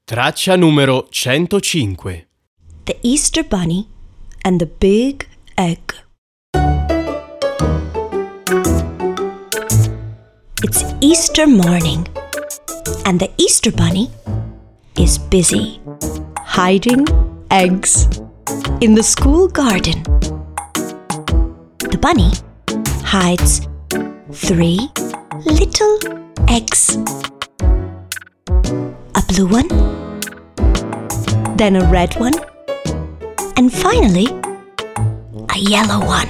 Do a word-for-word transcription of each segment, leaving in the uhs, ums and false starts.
Traccia numero centocinque. The Easter Bunny and the Big Egg. It's Easter morning, and the Easter Bunny is busy hiding eggs in the school garden. The bunny hides three little eggs. A blue one, then a red one, and finally a yellow one.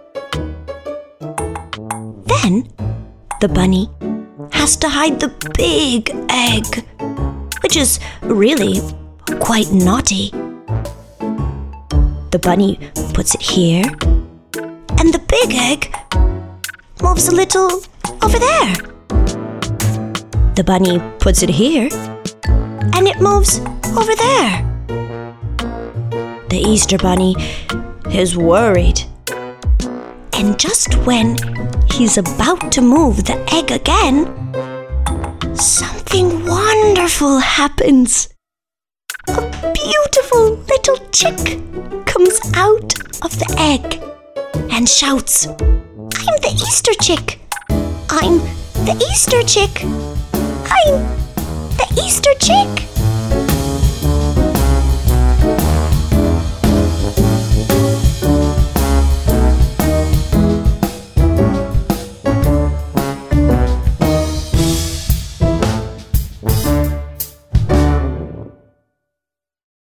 Then the bunny has to hide the big egg, which is really quite naughty. The bunny puts it here, and the big egg moves a little over there. The bunny puts it here, and it moves over there. The Easter Bunny is worried. And just when he's about to move the egg again, something wonderful happens. A beautiful little chick comes out of the egg and shouts, "I'm the Easter chick! I'm the Easter chick! I'm the Easter chick!"